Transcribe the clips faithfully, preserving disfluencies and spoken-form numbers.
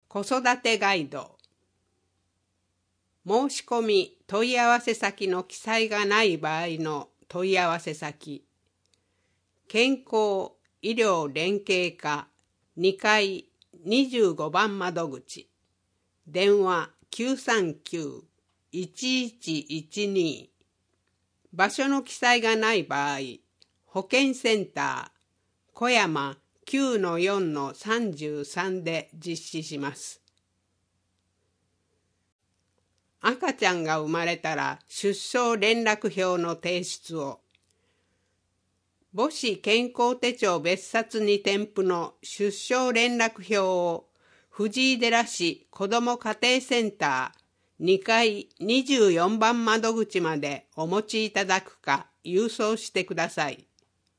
子育てガイド。申し込み問い合わせ先の記載がない場合の問い合わせ先。健康医療連携課にかいにじゅうごばん窓口。電話 きゅうさんきゅう いちいちいちに。場所の記載がない場合、保健センター小山 きゅうのよんのさんじゅうさん で実施します。赤ちゃんが生まれたら出生連絡表の提出を。母子健康手帳別冊に添付の出生連絡表を藤井寺市子ども家庭センターにかいにじゅうよんばん窓口までお持ちいただくか郵送してください。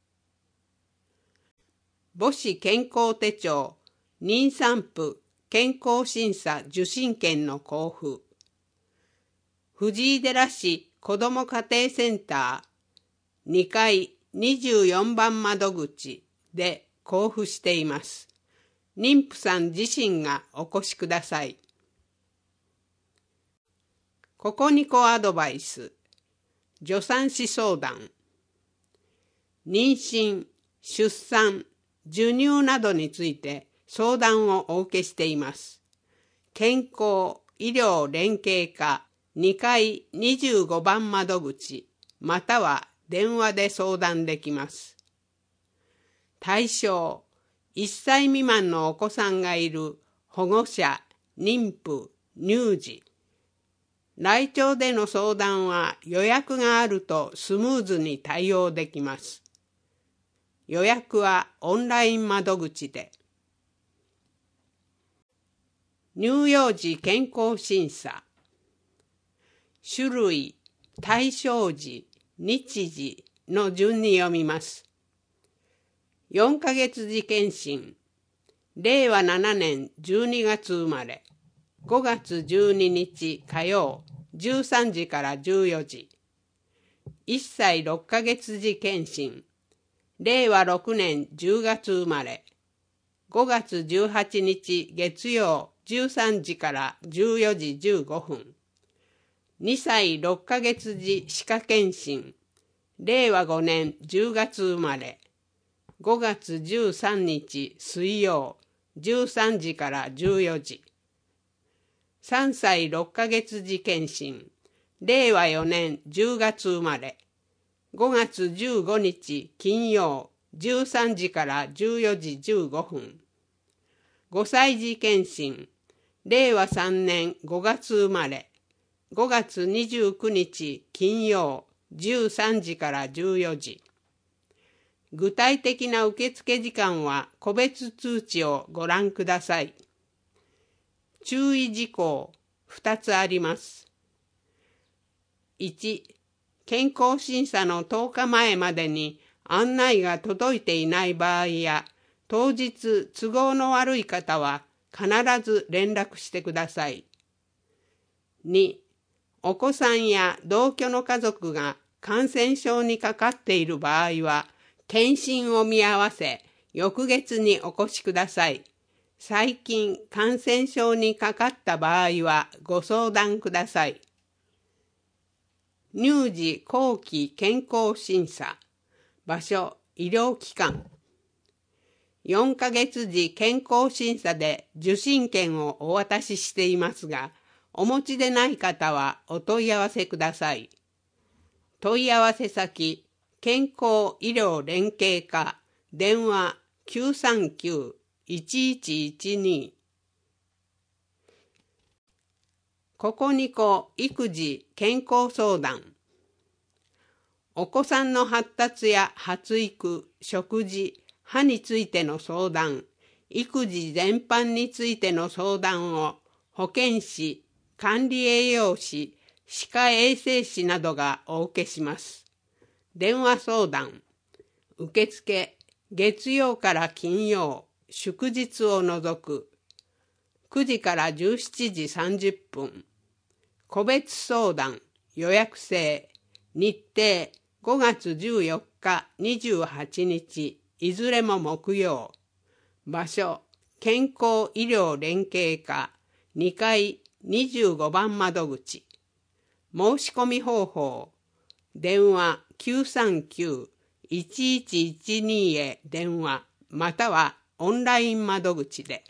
母子健康手帳妊産婦健康審査受診券の交付。藤井寺市子ども家庭センターにかいにじゅうよんばん窓口で交付しています。妊婦さん自身がお越しください。ここにこアドバイス。助産師相談。妊娠、出産、授乳などについて相談をお受けしています。健康医療連携課にかいにじゅうごばん窓口または電話で相談できます。対象、いっさい未満のお子さんがいる保護者、妊婦、乳児。来庁での相談は予約があるとスムーズに対応できます。予約はオンライン窓口で。乳幼児健康審査。種類、対象時、日時の順に読みます。よんかげつ時検診。れいわななねんじゅうにがつ生まれ。ごがつじゅうににち火曜じゅうさんじからじゅうよじ。いっさいろっかげつ時検診。れいわろくねんじゅうがつ生まれ。ごがつじゅうはちにち月曜じゅうさんじからじゅうよじじゅうごふん。にさいろっかげつ時歯科検診。れいわごねんじゅうがつ生まれ。ごがつじゅうさんにち水曜じゅうさんじからじゅうよじ。さんさいろっかげつ時検診。れいわよねんじゅうがつ生まれ。ごがつじゅうごにち金曜じゅうさんじからじゅうよじじゅうごふん。ごさい時検診。れいわさんねんごがつ生まれ。ごがつにじゅうくにち金曜じゅうさんじからじゅうよじ。具体的な受付時間は個別通知をご覧ください。注意事項ふたつあります。いち、健康審査のとおかまえまでに案内が届いていない場合や、当日都合の悪い方は必ず連絡してください。に、お子さんや同居の家族が感染症にかかっている場合は、検診を見合わせ、翌月にお越しください。最近感染症にかかった場合はご相談ください。乳児後期健康審査。場所、医療機関。よんかげつ時健康審査で受診券をお渡ししていますが、お持ちでない方はお問い合わせください。問い合わせ先、健康医療連携課、電話 きゅうさんきゅう いちいちいちに。ここにこ育児健康相談。お子さんの発達や発育、食事、歯についての相談、育児全般についての相談を保健師、管理栄養士、歯科衛生士などがお受けします。電話相談。受付、月曜から金曜、祝日を除く。くじからじゅうしちじさんじゅっぷん。個別相談、予約制。日程、ごがつじゅうよっか、にじゅうはちにち、いずれも木曜。場所、 健康医療連携課にかいにじゅうごばん窓口。申し込み方法、電話 きゅうさんきゅう いちいちいちに へ電話またはオンライン窓口で。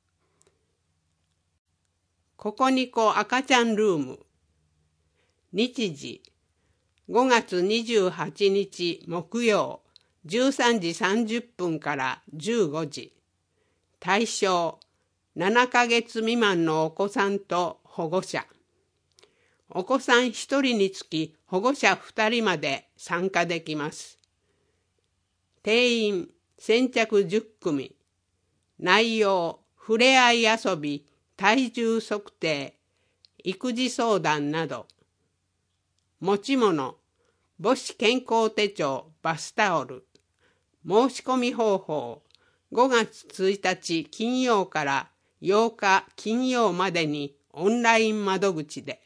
ここにこ赤ちゃんルーム。日時ごがつにじゅうはちにち木曜じゅうさんじさんじゅっぷんからじゅうごじ。対象ななかげつ未満のお子さんと保護者。お子さんひとりにつき保護者ふたりまで参加できます。定員先着じゅっくみ。内容ふれあい遊び、体重測定、育児相談など。持ち物母子健康手帳、バスタオル。申し込み方法ごがつついたち金曜からようか金曜までにオンライン窓口で。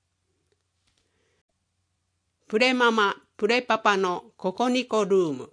プレママ、プレパパのココニコルーム。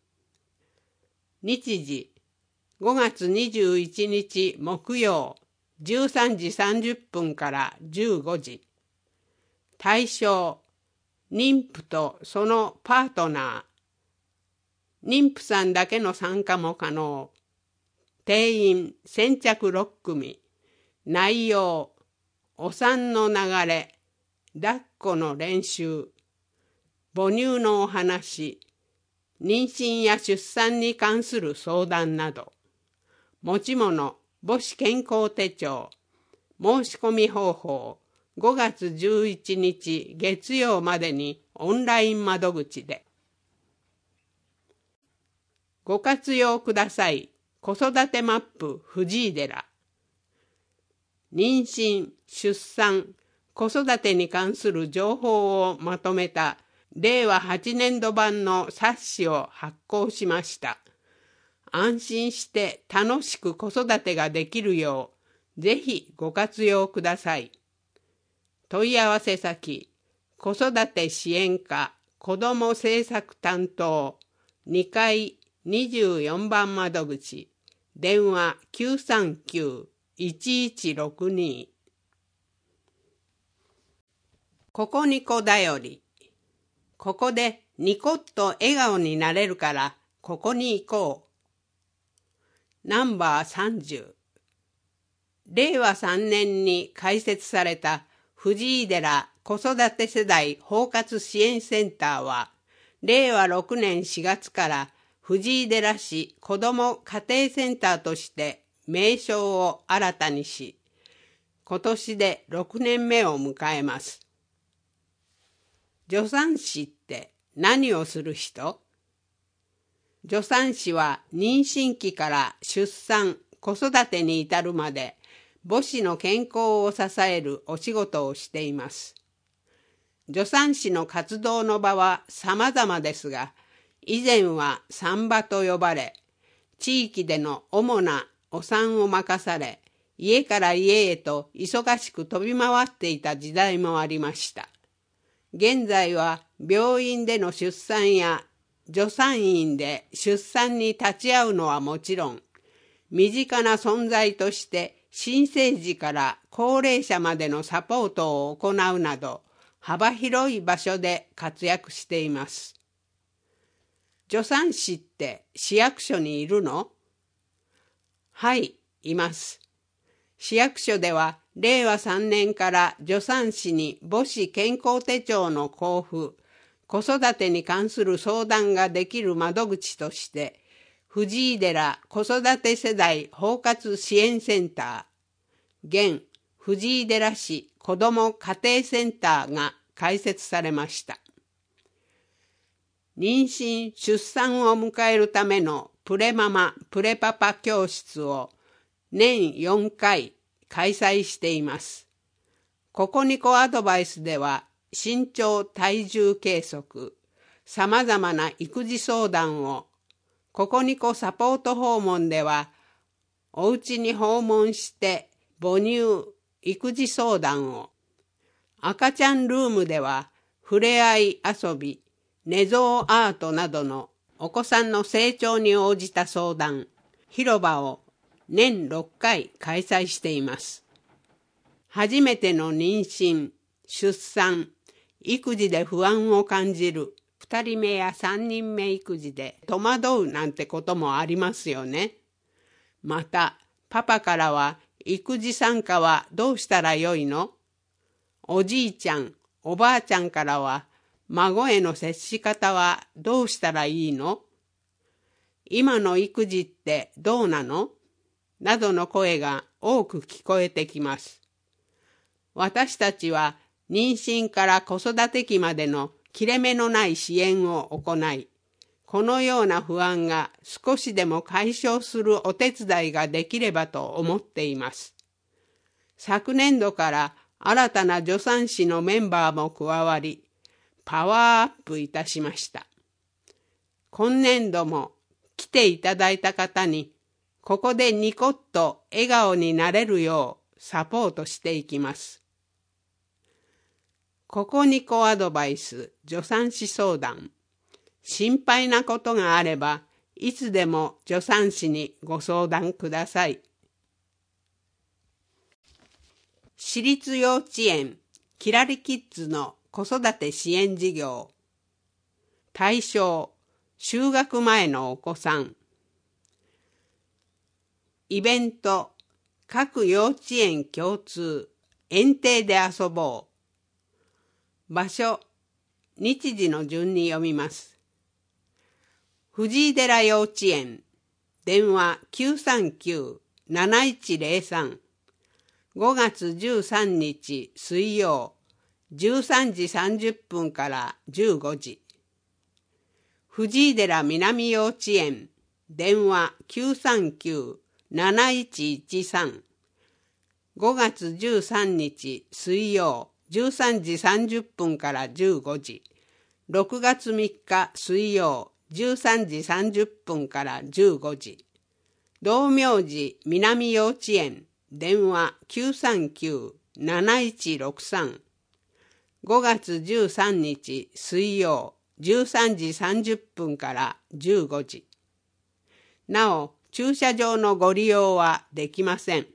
日時ごがつにじゅういちにち木曜じゅうさんじさんじゅっぷんからじゅうごじ。対象妊婦とそのパートナー。妊婦さんだけの参加も可能。定員先着ろっくみ。内容お産の流れ、抱っこの練習、母乳のお話、妊娠や出産に関する相談など。持ち物母子健康手帳。申し込み方法ごがつじゅういちにち月曜までにオンライン窓口で。ご活用ください。子育てマップ藤井寺。妊娠、出産、子育てに関する情報をまとめたれいわはちねんど版の冊子を発行しました。安心して楽しく子育てができるよう、ぜひご活用ください。問い合わせ先、子育て支援課子ども政策担当にかいにじゅうよんばん窓口、電話 きゅうさんきゅう いちいちろくに。ここにこだより。ここでニコッと笑顔になれるからここに行こう。ナンバーさんじゅう。れいわさんねんに開設された藤井寺子育て世代包括支援センターは、れいわろくねんしがつから藤井寺市子ども家庭センターとして名称を新たにし、今年でろくねんめを迎えます。助産師って何をする人？助産師は妊娠期から出産、子育てに至るまで母子の健康を支えるお仕事をしています。助産師の活動の場は様々ですが、以前は産場と呼ばれ、地域での主なお産を任され、家から家へと忙しく飛び回っていた時代もありました。現在は病院での出産や助産院で出産に立ち会うのはもちろん、身近な存在として新生児から高齢者までのサポートを行うなど、幅広い場所で活躍しています。助産師って市役所にいるの？はい、います。市役所ではれいわさんねんから助産師に母子健康手帳の交付、子育てに関する相談ができる窓口として、藤井寺子育て世代包括支援センター、現藤井寺市子ども家庭センターが開設されました。妊娠・出産を迎えるためのプレママ・プレパパ教室を年よんかい開催しています。ココニコアドバイスでは身長・体重計測、さまざまな育児相談を、ココニコサポート訪問ではおうちに訪問して母乳・育児相談を、赤ちゃんルームではふれあい遊び、寝相アートなどのお子さんの成長に応じた相談、広場を年ろっかい開催しています。初めての妊娠、出産、育児で不安を感じる、二人目や三人目育児で戸惑うなんてこともありますよね。また、パパからは育児参加はどうしたらよいの？おじいちゃん、おばあちゃんからは孫への接し方はどうしたらいいの？今の育児ってどうなの？などの声が多く聞こえてきます。私たちは妊娠から子育て期までの切れ目のない支援を行い、このような不安が少しでも解消するお手伝いができればと思っています。昨年度から新たな助産師のメンバーも加わり、パワーアップいたしました。今年度も来ていただいた方に、ここでニコッと笑顔になれるようサポートしていきます。ここニコアドバイス助産師相談。心配なことがあれば、いつでも助産師にご相談ください。私立幼稚園キラリキッズの子育て支援事業。対象、就学前のお子さん。イベント、各幼稚園共通、園庭で遊ぼう。場所、日時の順に読みます。藤井寺幼稚園、電話 きゅうさんきゅう なないちぜろさん。ごがつじゅうさんにち水曜、じゅうさんじさんじゅっぷんからじゅうごじ。藤井寺南幼稚園、電話 きゅうさんきゅう なないちいちさん。ごがつじゅうさんにち水曜、じゅうさんじさんじゅっぷんからじゅうごじ。ろくがつみっか水曜、じゅうさんじさんじゅっぷんからじゅうごじ。道明寺南幼稚園、電話 きゅうさんきゅう なないちろくさん。ごがつじゅうさんにち水曜、じゅうさんじさんじゅっぷんからじゅうごじ。なお、駐車場のご利用はできません。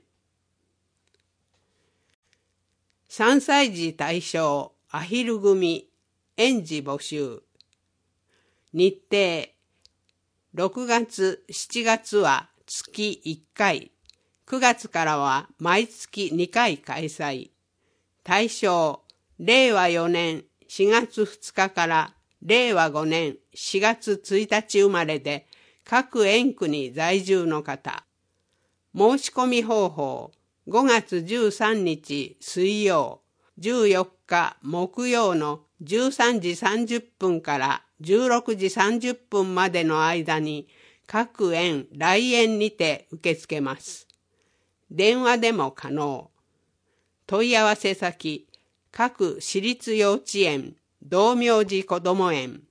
さんさい児対象アヒル組園児募集。日程、ろくがつ、しちがつは月いっかい、くがつからは毎月にかい開催。対象、れいわよねんしがつふつかかられいわごねんしがつついたち生まれで各園区に在住の方。申し込み方法、ごがつじゅうさんにち水曜、じゅうよっか木曜のじゅうさんじさんじゅっぷんからじゅうろくじさんじゅっぷんまでの間に各園来園にて受け付けます。電話でも可能。問い合わせ先、各私立幼稚園、道明寺こども園。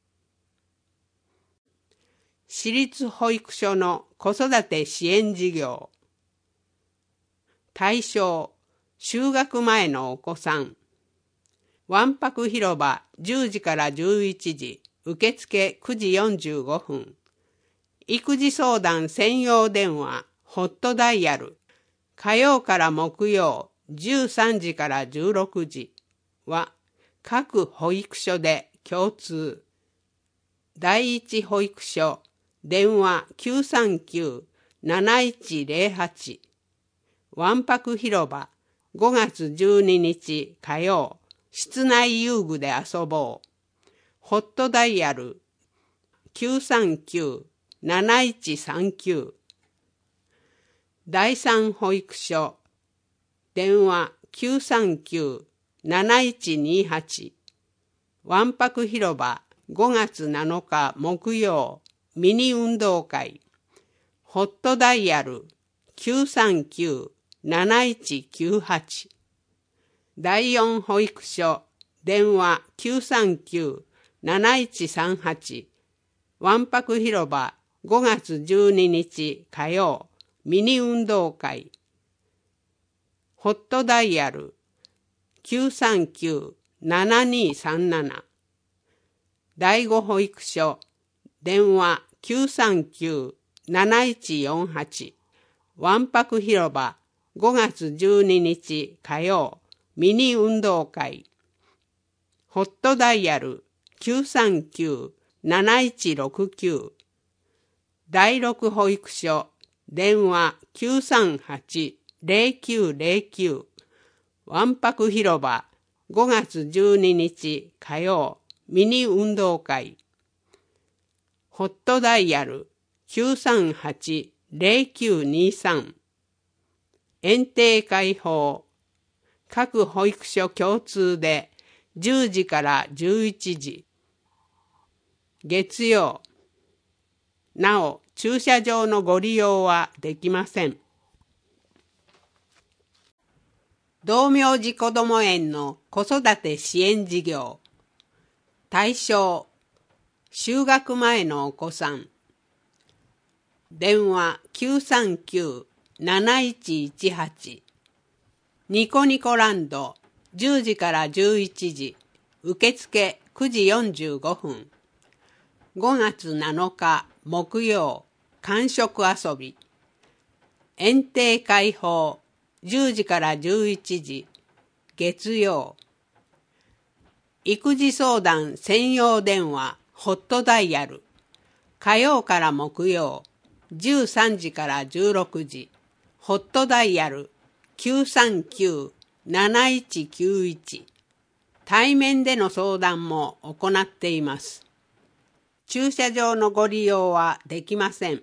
私立保育所の子育て支援事業。対象、就学前のお子さん。わんぱく広場じゅうじからじゅういちじ、受付くじよんじゅうごふん。育児相談専用電話、ホットダイヤル。火曜から木曜、じゅうさんじからじゅうろくじは、各保育所で共通。第一保育所、電話 きゅうさんきゅう なないちぜろはち。わんぱく広場、ごがつじゅうににち火曜、室内遊具で遊ぼう。ホットダイヤル きゅうさんきゅう なないちさんきゅう。第三保育所、電話 きゅうさんきゅう なないちにはち。わんぱく広場ごがつなのか木曜、ミニ運動会。ホットダイヤル きゅうさんきゅう なないちきゅうはち。第四保育所、電話 きゅうさんきゅう なないちさんはち。わんぱく広場ごがつじゅうににち火曜、ミニ運動会。ホットダイヤル きゅうさんきゅう ななにさんなな。第五保育所、電話 きゅうさんきゅう なないちよんはち。 わんぱく広場ごがつじゅうににち火曜ミニ運動会。ホットダイヤル きゅうさんきゅう なないちろくきゅう。第六保育所電話 きゅうさんはち ぜろきゅうぜろきゅう。わんぱく広場ごがつじゅうににち火曜ミニ運動会。ホットダイヤル きゅうさんはち ぜろきゅうにさん。園庭開放。各保育所共通でじゅうじからじゅういちじ。月曜。なお、駐車場のご利用はできません。道明寺こども園の子育て支援事業。対象、就学前のお子さん。電話 きゅうさんきゅう なないちいちはち。ニコニコランドじゅうじからじゅういちじ。受付くじよんじゅうごふん。ごがつなのか木曜、間食遊び。園庭開放じゅうじからじゅういちじ。月曜。育児相談専用電話ホットダイヤル。火曜から木曜、じゅうさんじからじゅうろくじ。ホットダイヤル きゅうさんきゅう なないちきゅういち。対面での相談も行っています。駐車場のご利用はできません。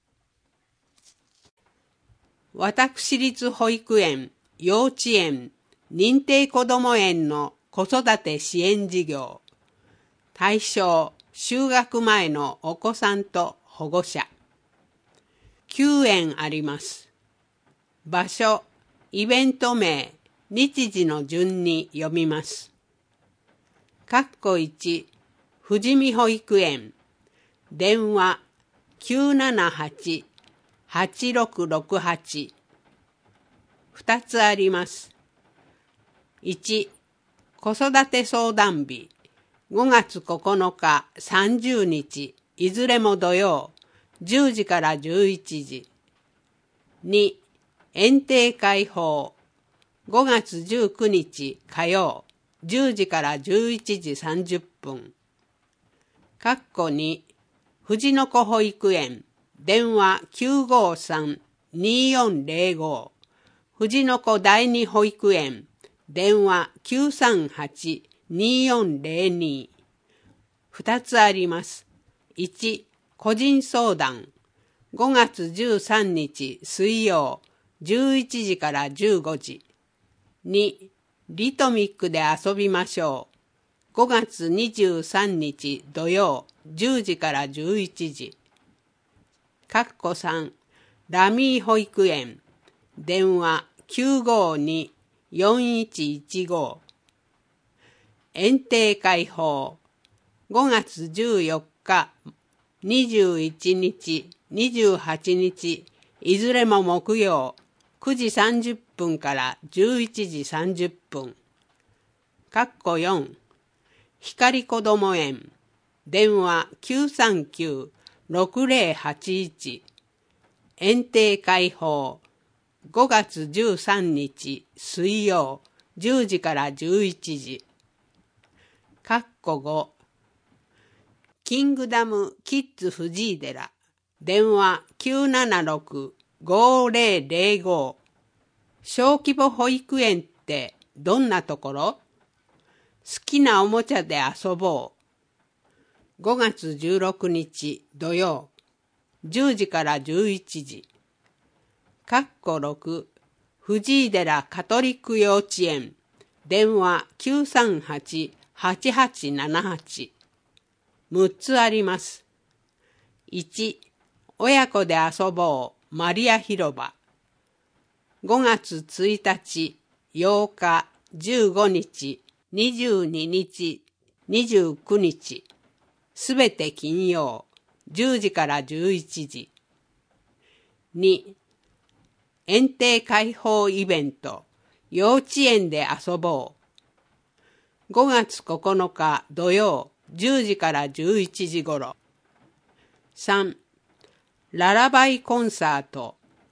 私立保育園、幼稚園、認定こども園の子育て支援事業。対象、就学前のお子さんと保護者。きゅうえんあります。場所、イベント名、日時の順に読みます。かっこいち、富士見保育園。電話 きゅうななはち はちろくろくはち。ふたつあります。いち、子育て相談日ごがつここのかさんじゅうにちいずれも土曜じゅうじからじゅういちじ。に、園庭開放ごがつじゅうくにち火曜じゅうじからじゅういちじさんじゅっぷん。かっこに、富士の子保育園。電話 きゅうごさん によんぜろご。富士の子第二保育園。電話 きゅうさんはち によんぜろに。ふたつあります。いち、個人相談。ごがつじゅうさんにち水曜じゅういちじからじゅうごじ。に、リトミックで遊びましょう。ごがつにじゅうさんにち土曜じゅうじからじゅういちじ。かっこさん、ラミー保育園。電話 きゅうごに よんいちいちご。園庭開放ごがつじゅうよっかにじゅういちにちにじゅうはちにちいずれも木曜くじさんじゅっぷんからじゅういちじさんじゅっぷん。かっこよん、光こども園。電話 きゅうさんきゅう ろくぜろはちいち。園庭開放ごがつじゅうさんにち水曜じゅうじからじゅういちじ。かっこご、キングダムキッズ藤井寺。電話 きゅうななろく ごぜろぜろご。小規模保育園ってどんなところ？好きなおもちゃで遊ぼう。ごがつじゅうろくにち土曜じゅうじからじゅういちじ。かっころく、藤井寺カトリック幼稚園。電話 きゅうさんはち はちはちななはち。むっつあります。いち、親子で遊ぼうマリア広場。ごがつついたち、ようか、じゅうごにち、にじゅうににち、にじゅうくにち。すべて金曜、じゅうじからじゅういちじ。に、園庭開放イベント、幼稚園で遊ぼう。ごがつここのか土曜、じゅうじからじゅういちじごろ。さん、ララバイコンサート、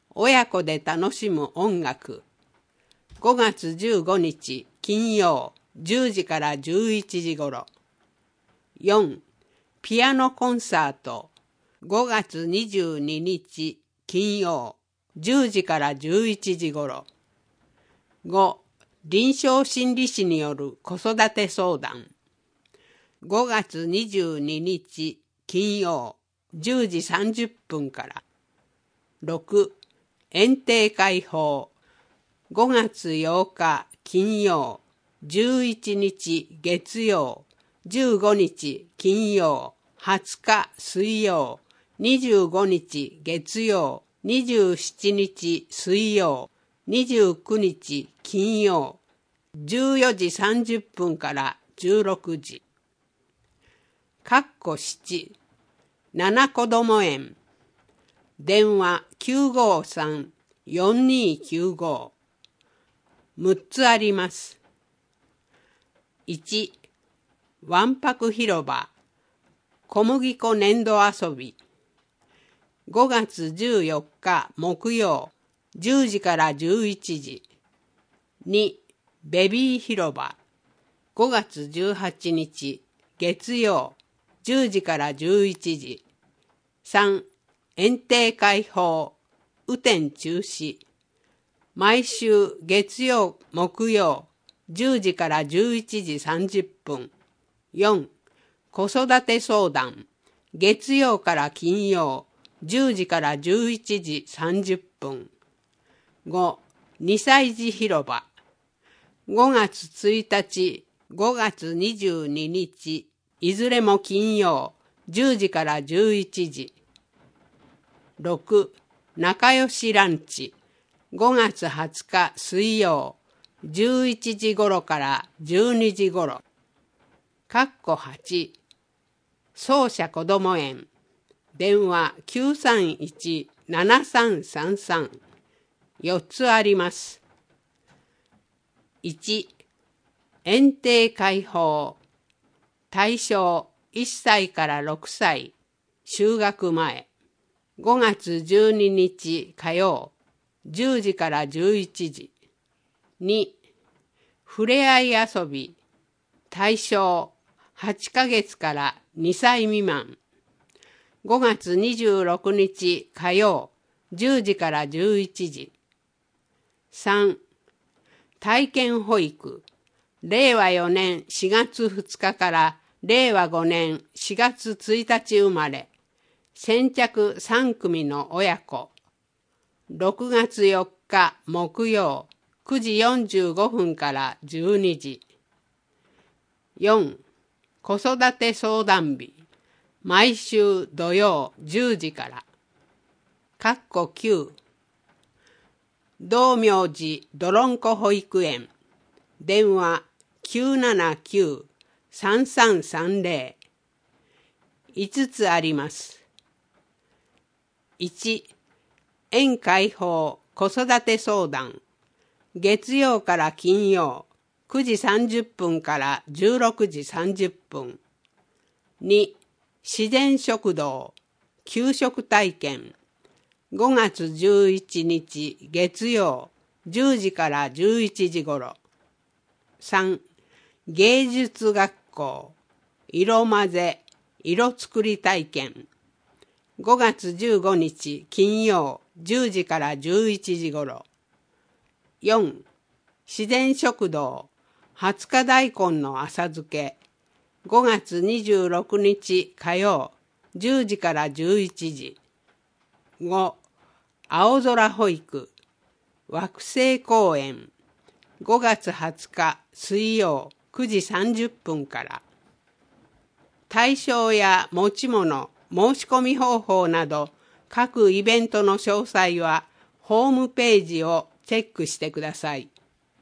親子で楽しむ音楽。ごがつじゅうごにち金曜じゅうじからじゅういちじごろ。よん. ピアノコンサート。ごがつにじゅうににち金曜じゅうじからじゅういちじごろ。ご. 臨床心理士による子育て相談。ごがつにじゅうににち金曜じゅうじさんじゅっぷんから。ろく. 園庭開放。ごがつようか金曜じゅういちにち月曜じゅうごにち金曜はつか水曜にじゅうごにち月曜にじゅうしちにち水曜にじゅうくにち金曜じゅうよじさんじゅっぷんからじゅうろくじ。かっこなな、ななこども園。電話 きゅうごさん よんにきゅうご。むっつあります。いち. わんぱく広場小麦粉粘土遊び。ごがつじゅうよっか木曜じゅうじからじゅういちじ。に. ベビー広場ごがつじゅうはちにち月曜じゅうじからじゅういちじ。さん. 園庭開放雨天中止。毎週月曜木曜じゅうじからじゅういちじさんじゅっぷん。よん. 子育て相談月曜から金曜じゅうじからじゅういちじさんじゅっぷん。ご. にさい児広場ごがつついたちごがつにじゅうににちいずれも金曜じゅうじからじゅういちじ。ろく. 仲良しランチごがつはつか水曜じゅういちじごろからじゅうにじごろ。かっこはち. 奏者こども園。電話 きゅうさんいち ななさんさんさん。よっつあります。いち. 園庭開放。対象いっさいからろくさい。就学前。ごがつじゅうににち火曜じゅうじからじゅういちじ。に. ふれあい遊び。対象はちかげつからにさい未満。ごがつにじゅうろくにち火曜じゅうじからじゅういちじ。さん. 体験保育。れいわよねんしがつふつかかられいわごねんしがつついたち生まれ。先着さんくみの親子。ろくがつよっか木曜くじよんじゅうごふんからじゅうにじ。よん. 子育て相談日。毎週土曜じゅうじから。かっこきゅう。道明寺どろんこ保育園。電話 きゅうななきゅう さんさんさんぜろ。いつつあります。いち. 園開放子育て相談。月曜から金曜くじさんじゅっぷんからじゅうろくじさんじゅっぷん。に. 自然食堂給食体験。ごがつじゅういちにち月曜じゅうじからじゅういちじごろ。さん. 芸術学校色混ぜ色作り体験。ごがつじゅうごにち金曜じゅうじからじゅういちじごろ。よん. 自然食堂はつか大根の浅漬け。ごがつにじゅうろくにち火曜じゅうじからじゅういちじ。ご. 青空保育惑星公園。ごがつはつか水曜くじさんじゅっぷんから。対象や持ち物申し込み方法など各イベントの詳細はホームページをチェックしてください。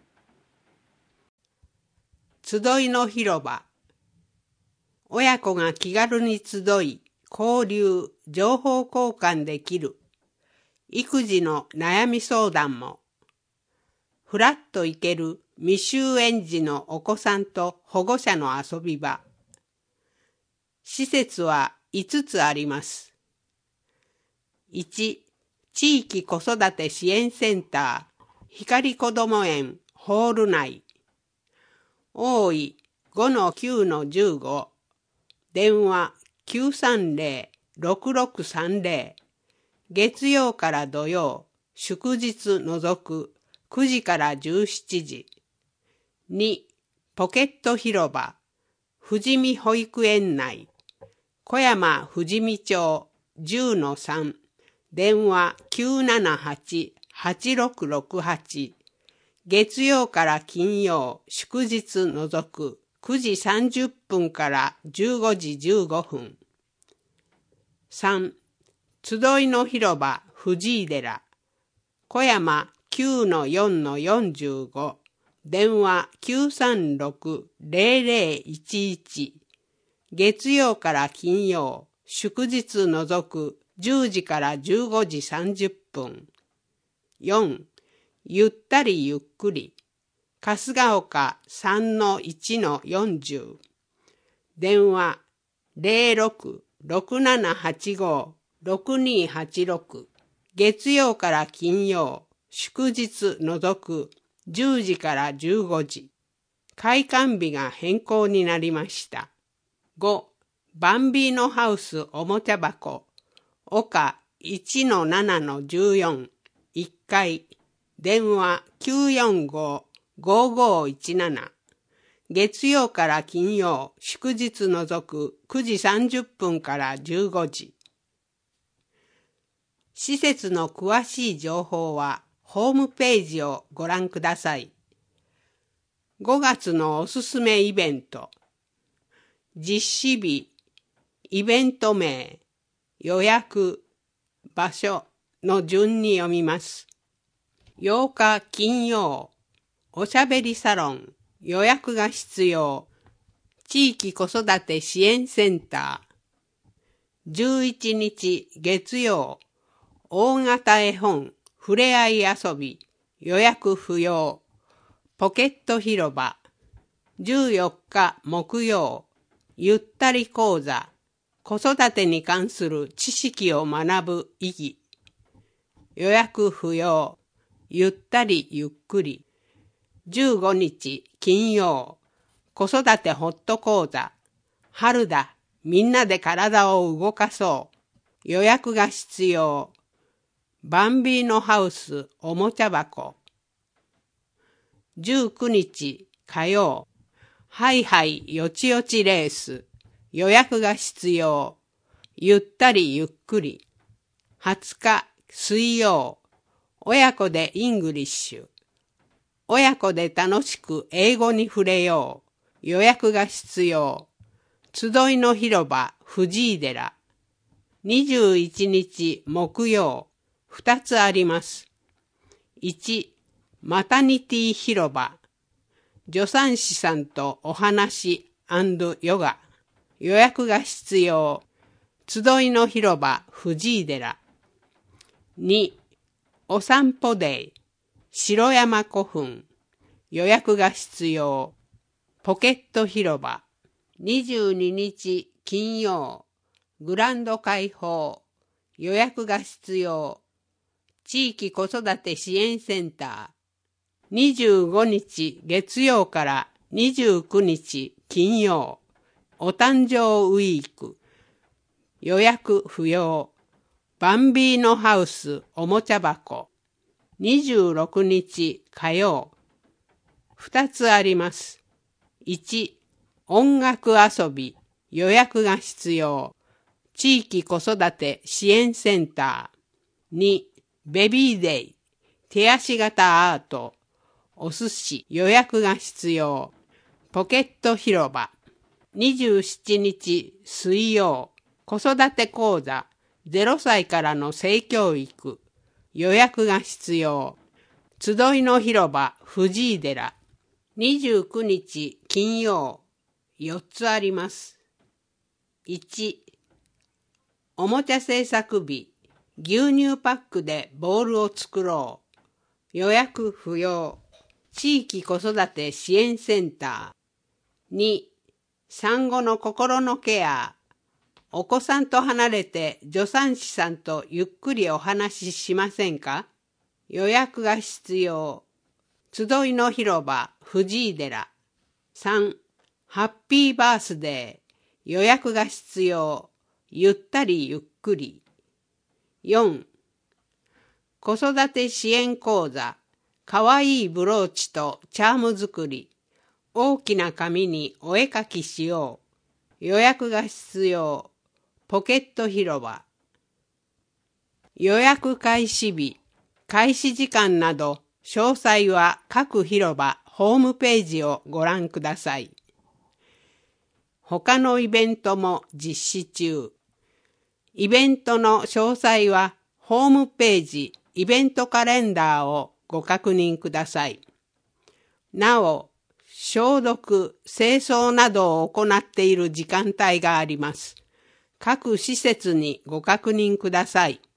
集いの広場。親子が気軽に集い交流情報交換できる。育児の悩み相談も。ふらっと行ける未就園児のお子さんと保護者の遊び場。施設はいつつあります。いち. 地域子育て支援センター、光こども園ホール内。大井 ごのきゅうのじゅうご、電話 きゅうさんぜろ ろくろくさんぜろ、月曜から土曜、祝日除くくじからじゅうしちじ。に、ポケット広場、富士見保育園内、小山富士見町 じゅうのさん、電話 きゅうななはち はちろくろくはち、月曜から金曜、祝日除くくじさんじゅっぷんからじゅうごじじゅうごふん。さん、集いの広場藤井寺、小山 きゅうのよんのよんじゅうご、電話 きゅうさんろく ぜろぜろいちいち、月曜から金曜、祝日除くじゅうじからじゅうごじさんじゅっぷん。よん、ゆったりゆっくり、春日丘 さんのいちのよんじゅう、電話 ぜろろく ろくななはちご ろくにはちろく、月曜から金曜、祝日除くじゅうじからじゅうごじ。開館日が変更になりました。ご、バンビーノハウスおもちゃ箱、岡 いちのななのじゅうよん、いっかい、電話 きゅうよんご ごごいちなな、月曜から金曜、祝日除くくじさんじゅっぷんからじゅうごじ。施設の詳しい情報はホームページをご覧ください。ごがつのおすすめイベント、実施日、イベント名、予約、場所の順に読みます。ようか金曜、おしゃべりサロン、予約が必要、地域子育て支援センター。じゅういちにち月曜、大型絵本、ふれあい遊び、予約不要、ポケット広場。じゅうよっか木曜、ゆったり講座、子育てに関する知識を学ぶ意義。予約不要、ゆったりゆっくり。じゅうごにち金曜、子育てホット講座、春だ、みんなで体を動かそう。予約が必要。バンビーノハウスおもちゃ箱。じゅうくにち火曜、ハイハイよちよちレース、予約が必要。ゆったりゆっくり。はつか水曜、親子でイングリッシュ。親子で楽しく英語に触れよう。予約が必要。集いの広場藤井寺。にじゅういちにち木曜、ふたつあります。いち、マタニティ広場。助産師さんとお話&ヨガ。予約が必要。集いの広場藤井寺。に、お散歩デイ。城山古墳。予約が必要。ポケット広場。にじゅうににち金曜。グランド開放。予約が必要。地域子育て支援センター。にじゅうごにち月曜からにじゅうくにち金曜。お誕生ウィーク。予約不要。バンビーノハウスおもちゃ箱。にじゅうろくにち火曜。ふたつあります。いち、音楽遊び。予約が必要。地域子育て支援センター。に、ベビーデイ。手足型アート。お寿司。予約が必要。ポケット広場。にじゅうしちにち水曜。子育て講座。ゼロさいからの性教育。予約が必要。集いの広場藤井寺。にじゅうくにち金曜。よっつあります。いち、おもちゃ製作日。牛乳パックでボールを作ろう。予約不要。地域子育て支援センター。に、産後の心のケア。 お子さんと離れて助産師さんとゆっくりお話ししませんか？予約が必要。集いの広場藤井寺。さん. ハッピーバースデー。予約が必要。ゆったりゆっくり。よん. 子育て支援講座。かわいいブローチとチャーム作り。大きな紙にお絵描きしよう。予約が必要。ポケット広場。予約開始日、開始時間など詳細は各広場ホームページをご覧ください。他のイベントも実施中。イベントの詳細はホームページイベントカレンダーをご確認ください。なお、消毒、清掃などを行っている時間帯があります。各施設にご確認ください。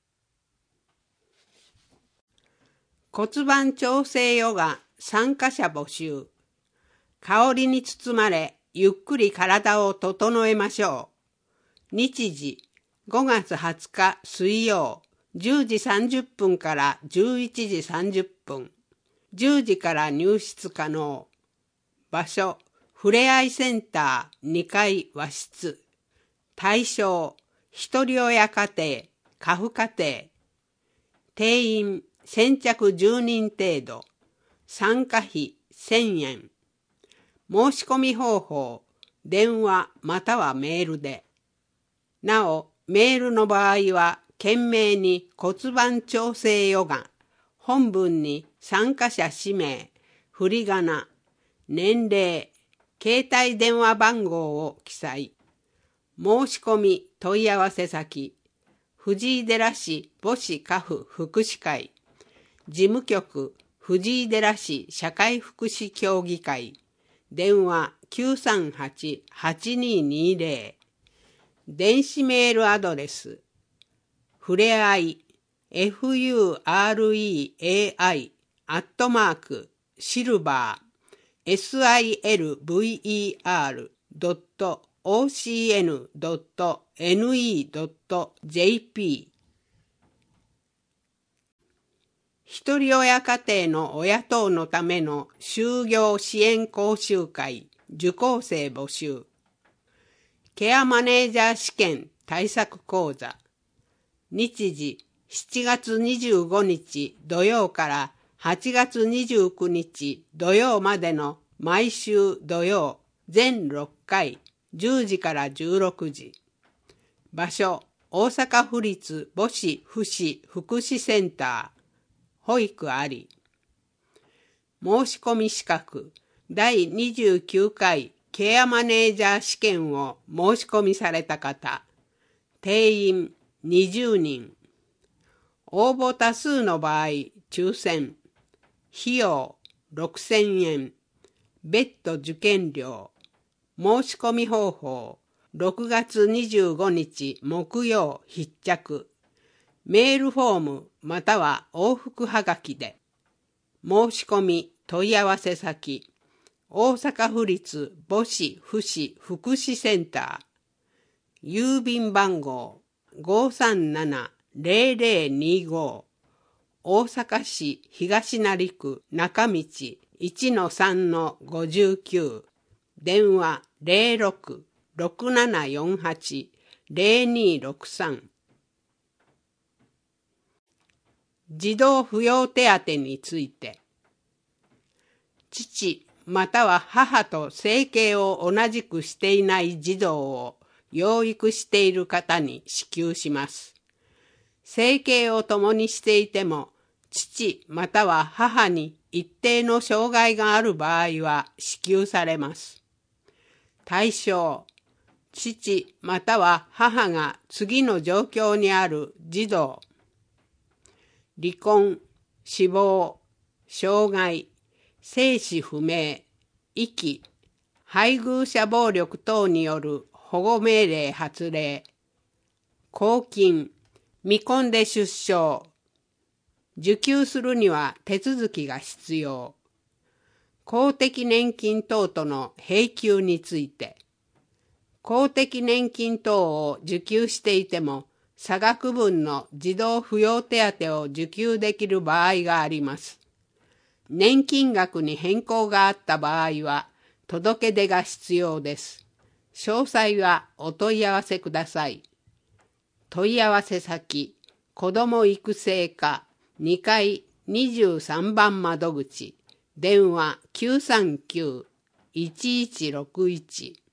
骨盤調整ヨガ参加者募集。香りに包まれ、ゆっくり体を整えましょう。日時、ごがつはつか水曜、じゅうじさんじゅっぷんからじゅういちじさんじゅっぷん。じゅうじから入室可能。場所、ふれあいセンターにかい和室。対象、ひとり親家庭、家父家庭。定員、先着じゅうにん程度。参加費せんえん。申し込み方法、電話またはメールで。なお、メールの場合は、懸命に骨盤調整ヨガ、本文に参加者氏名、振り仮名、年齢、携帯電話番号を記載。申し込み問い合わせ先、藤井寺市母子家父福祉会、事務局藤井寺市社会福祉協議会、電話 きゅうさんはち はちにーにーぜろ、電子メールアドレス、ふれあい、フユーアールイーエーアイ、アットマーク、シルバー、シルバー、ドット、オーシーエヌ ドット エヌイー ドット ジェーピー。ひとり親家庭の親等のための就業支援講習会、受講生募集。ケアマネージャー試験対策講座。日時、しちがつにじゅうごにち土曜からはちがつにじゅうくにち土曜までの毎週土曜全ろっかい、じゅうじからじゅうろくじ。場所、大阪府立母子福祉福祉センター。保育あり。申し込み資格、だいにじゅうきゅうかいケアマネージャー試験を申し込みされた方。定員にじゅうにん。応募多数の場合、抽選。費用ろくせんえん。別途受験料。申し込み方法、ろくがつにじゅうごにち木曜必着。メールフォームまたは往復はがきで。申し込み問い合わせ先、大阪府立母子福祉福祉センター。郵便番号 ごーさんなな ぜろぜろにご。大阪市東成区中道 いちのさんのごじゅうきゅう。電話 ゼロろく ろくななよんはち ゼロにろくさん。児童扶養手当について。父または母と生計を同じくしていない児童を養育している方に支給します。生計を共にしていても、父または母に一定の障害がある場合は支給されます。対象、父または母が次の状況にある児童。離婚、死亡、障害、生死不明、遺棄、配偶者暴力等による保護命令発令、公金、未婚で出生。受給するには手続きが必要。公的年金等との並給について。 公的年金等を受給していても、差額分の児童扶養手当を受給できる場合があります。年金額に変更があった場合は、届け出が必要です。詳細はお問い合わせください。問い合わせ先、子ども育成課にかいにじゅうさんばん窓口、電話 きゅうさんきゅう いちいちろくいち